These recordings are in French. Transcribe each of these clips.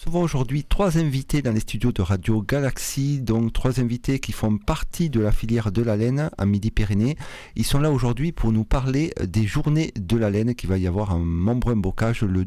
recevons aujourd'hui 3 invités dans les studios de Radio Galaxy, donc 3 invités qui font partie de la filière de la laine à Midi-Pyrénées. Ils sont là aujourd'hui pour nous parler des journées de la laine qu'il va y avoir à Montbrun-Bocage le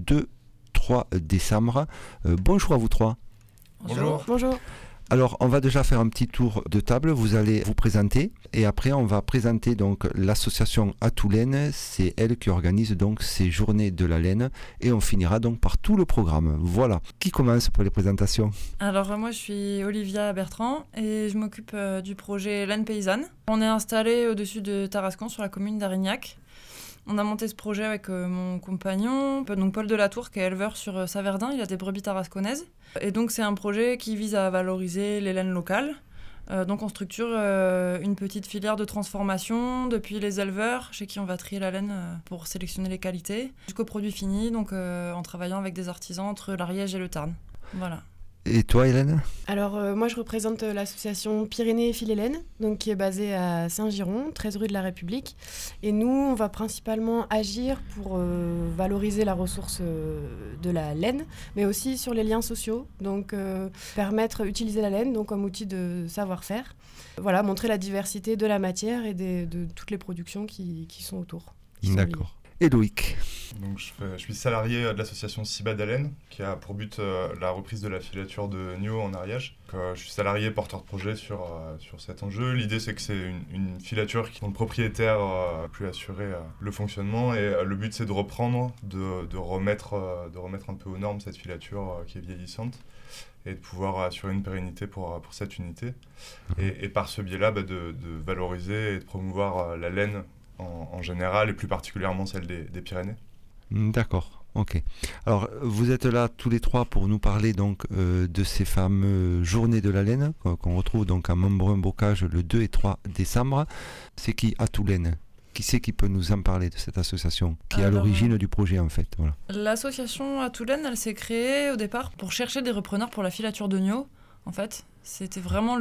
2-3 décembre. Bonjour à vous 3. Bonjour. Bonjour. Alors, on va déjà faire un petit tour de table. Vous allez vous présenter et après, on va présenter donc l'association Atoulaine. C'est elle qui organise donc ces journées de la laine et on finira donc par tout le programme. Voilà. Qui commence pour les présentations ? Alors moi je suis Olivia Bertrand et je m'occupe du projet Laine Paysanne. On est installé au-dessus de Tarascon sur la commune d'Arignac. On a monté ce projet avec mon compagnon, donc Paul Delatour, qui est éleveur sur Saverdin. Il a des brebis tarasconnaises. Et donc c'est un projet qui vise à valoriser les laines locales. Donc on structure une petite filière de transformation depuis les éleveurs, chez qui on va trier la laine pour sélectionner les qualités, jusqu'au produit fini, donc en travaillant avec des artisans entre l'Ariège et le Tarn. Voilà. Et toi, Hélène ? Alors moi je représente l'association Pyrénées Fil et Laine, donc qui est basée à Saint-Giron, 13 rue de la République. Et nous on va principalement agir pour valoriser la ressource de la laine, mais aussi sur les liens sociaux, donc utiliser la laine donc comme outil de savoir-faire. Voilà, montrer la diversité de la matière et de toutes les productions qui sont autour. D'accord. Et Loïc ? Donc, je suis salarié de l'association Cibad Laine, qui a pour but la reprise de la filature de Nio en Ariège. Je suis salarié porteur de projet sur cet enjeu. L'idée, c'est que c'est une filature dont le propriétaire a pu assurer le fonctionnement. Et le but, c'est de reprendre, de remettre un peu aux normes cette filature qui est vieillissante et de pouvoir assurer une pérennité pour cette unité. Et par ce biais-là, de valoriser et de promouvoir la laine en général et plus particulièrement celle des Pyrénées. D'accord, ok. Alors vous êtes là tous les 3 pour nous parler donc de ces fameuses journées de la laine qu'on retrouve donc à Montbrun-Bocage le 2 et 3 décembre. C'est qui Atoulaine ? Qui c'est qui peut nous en parler de cette association qui est à l'origine du projet en fait ? Voilà. L'association Atoulaine, elle s'est créée au départ pour chercher des repreneurs pour la filature de Nio, en fait. C'était vraiment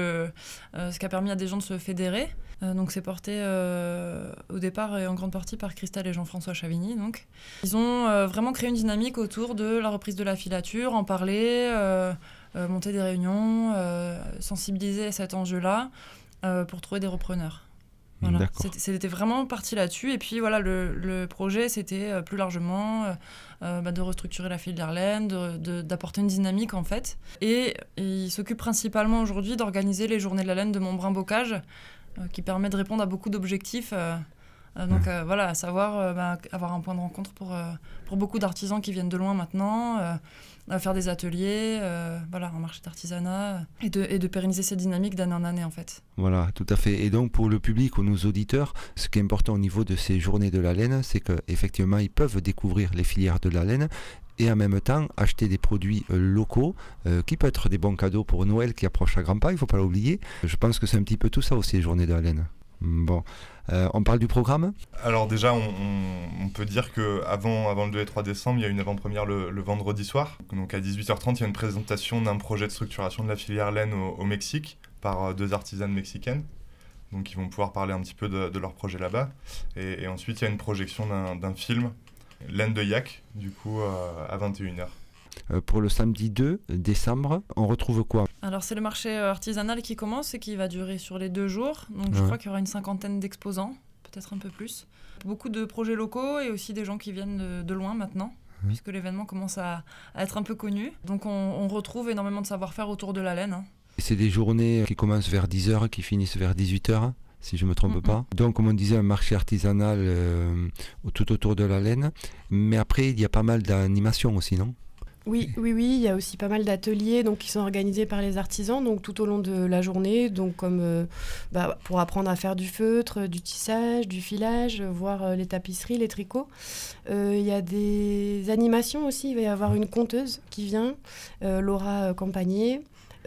ce qui a permis à des gens de se fédérer. Donc c'est porté au départ et en grande partie par Christelle et Jean-François Chavigny. Donc. Ils ont vraiment créé une dynamique autour de la reprise de la filature, en parler, monter des réunions, sensibiliser à cet enjeu-là pour trouver des repreneurs. Voilà. C'était vraiment parti là-dessus. Et puis voilà, le projet, c'était plus largement de restructurer la filière laine, d'apporter une dynamique en fait. Et il s'occupe principalement aujourd'hui d'organiser les journées de la laine de Montbrun-Bocage, qui permet de répondre à beaucoup d'objectifs. Voilà, à savoir avoir un point de rencontre pour beaucoup d'artisans qui viennent de loin maintenant, faire des ateliers, un marché d'artisanat, et de pérenniser cette dynamique d'année en année en fait. Voilà, tout à fait. Et donc pour le public ou nos auditeurs, ce qui est important au niveau de ces journées de la laine, c'est qu'effectivement ils peuvent découvrir les filières de la laine et en même temps acheter des produits locaux qui peuvent être des bons cadeaux pour Noël qui approche à grands pas, il ne faut pas l'oublier. Je pense que c'est un petit peu tout ça aussi, les journées de la laine. Bon, on parle du programme ? Alors déjà, on peut dire qu'avant le 2 et 3 décembre, il y a une avant-première le vendredi soir. Donc à 18h30, il y a une présentation d'un projet de structuration de la filière laine au Mexique par 2 artisanes mexicaines. Donc ils vont pouvoir parler un petit peu de leur projet là-bas. Et ensuite, il y a une projection d'un film, Laine de Yak, du coup à 21h. Pour le samedi 2 décembre, on retrouve quoi ? Alors c'est le marché artisanal qui commence et qui va durer sur les 2 jours. Donc je crois qu'il y aura une 50aine d'exposants, peut-être un peu plus. Beaucoup de projets locaux et aussi des gens qui viennent de loin maintenant, puisque l'événement commence à être un peu connu. Donc on retrouve énormément de savoir-faire autour de la laine. C'est des journées qui commencent vers 10h, qui finissent vers 18h si je ne me trompe pas. Donc, comme on disait, un marché artisanal tout autour de la laine. Mais après, il y a pas mal d'animations aussi, non ? Oui, il y a aussi pas mal d'ateliers qui sont organisés par les artisans donc tout au long de la journée, donc comme pour apprendre à faire du feutre, du tissage, du filage, voir les tapisseries, les tricots. Il y a des animations aussi, il va y avoir une conteuse qui vient, Laura Campagnier.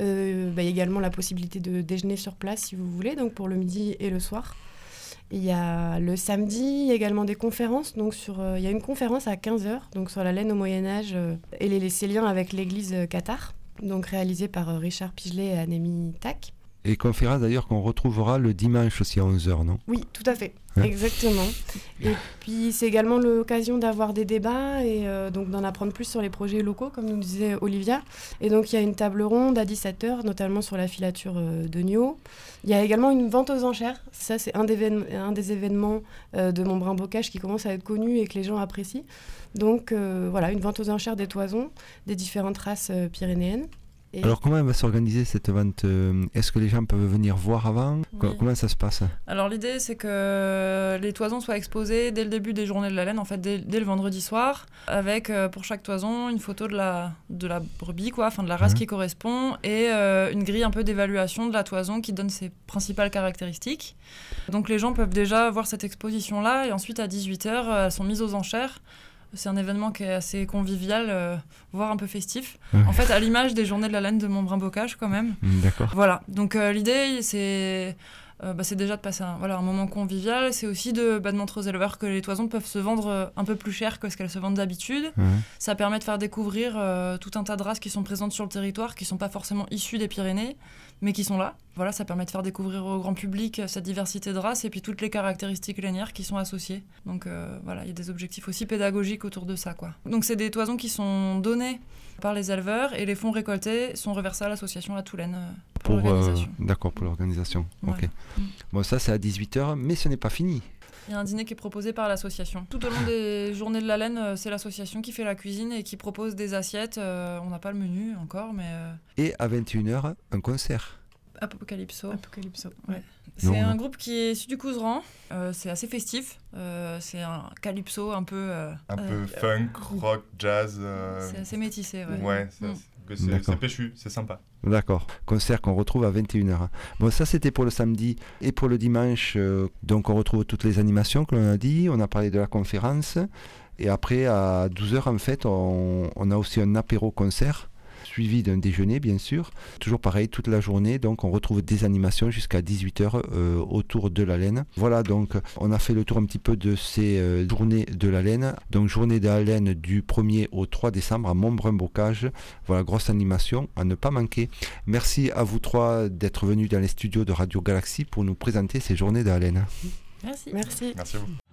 Il y a également la possibilité de déjeuner sur place si vous voulez, donc pour le midi et le soir. Il y a le samedi, il y a également des conférences. Donc il y a une conférence à 15h donc sur la laine au Moyen-Âge et ses liens avec l'église cathare, donc réalisée par Richard Pigelet et Anémie Tac. Et conférence d'ailleurs qu'on retrouvera le dimanche aussi à 11h, non ? Oui, tout à fait, Hein exactement. Et puis c'est également l'occasion d'avoir des débats et donc d'en apprendre plus sur les projets locaux, comme nous disait Olivia. Et donc il y a une table ronde à 17h, notamment sur la filature de Nio. Il y a également une vente aux enchères. Ça, c'est un des événements de Montbrun-Bocage qui commence à être connu et que les gens apprécient. Donc voilà, une vente aux enchères des toisons des différentes races pyrénéennes. Et Alors comment elle va s'organiser cette vente ? Est-ce que les gens peuvent venir voir avant ? Oui. Comment ça se passe ? Alors l'idée c'est que les toisons soient exposées dès le début des journées de la laine, en fait dès le vendredi soir, avec pour chaque toison une photo de la brebis, quoi, enfin de la race qui correspond, et une grille un peu d'évaluation de la toison qui donne ses principales caractéristiques. Donc les gens peuvent déjà voir cette exposition-là, et ensuite à 18h, elles sont mises aux enchères. C'est un événement qui est assez convivial, voire un peu festif. En fait, à l'image des journées de la laine de Montbrun-Bocage, quand même. D'accord. Voilà, donc l'idée, c'est déjà de passer un moment convivial. C'est aussi de montrer aux éleveurs que les toisons peuvent se vendre un peu plus cher que ce qu'elles se vendent d'habitude. Ça permet de faire découvrir tout un tas de races qui sont présentes sur le territoire, qui ne sont pas forcément issues des Pyrénées, mais qui sont là. Voilà, ça permet de faire découvrir au grand public cette diversité de races et puis toutes les caractéristiques lainières qui sont associées. Donc voilà, il y a des objectifs aussi pédagogiques autour de ça, quoi. Donc c'est des toisons qui sont données par les éleveurs et les fonds récoltés sont reversés à l'association La Toulaine pour l'organisation. D'accord, pour l'organisation. Voilà. Ok. Bon, ça c'est à 18h, mais ce n'est pas fini. Il y a un dîner qui est proposé par l'association. Tout au long des journées de la laine, c'est l'association qui fait la cuisine et qui propose des assiettes. On n'a pas le menu encore, mais... Et à 21h, un concert. Apocalypso. Ouais. C'est un groupe qui est issu du Couserans. C'est assez festif. C'est un calypso un peu... Un peu funk, rock, jazz. C'est assez métissé, ouais. Ouais, c'est péchu, c'est sympa. D'accord, concert qu'on retrouve à 21h. Bon, ça c'était pour le samedi. Et pour le dimanche, donc on retrouve toutes les animations que l'on a dit, on a parlé de la conférence. Et après, à 12h, en fait, on a aussi un apéro-concert, suivi d'un déjeuner, bien sûr. Toujours pareil, toute la journée, donc on retrouve des animations jusqu'à 18h autour de la laine. Voilà, donc on a fait le tour un petit peu de ces journées de la laine. Donc journée de la laine du 1er au 3 décembre à Montbrun-Bocage. Voilà, grosse animation à ne pas manquer. Merci à vous trois d'être venus dans les studios de Radio Galaxie pour nous présenter ces journées de la laine. Merci. Merci. Merci à vous.